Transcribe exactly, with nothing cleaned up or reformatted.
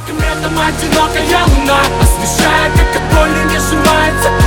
Светом одинокая луна освещает, как от боли не сжимается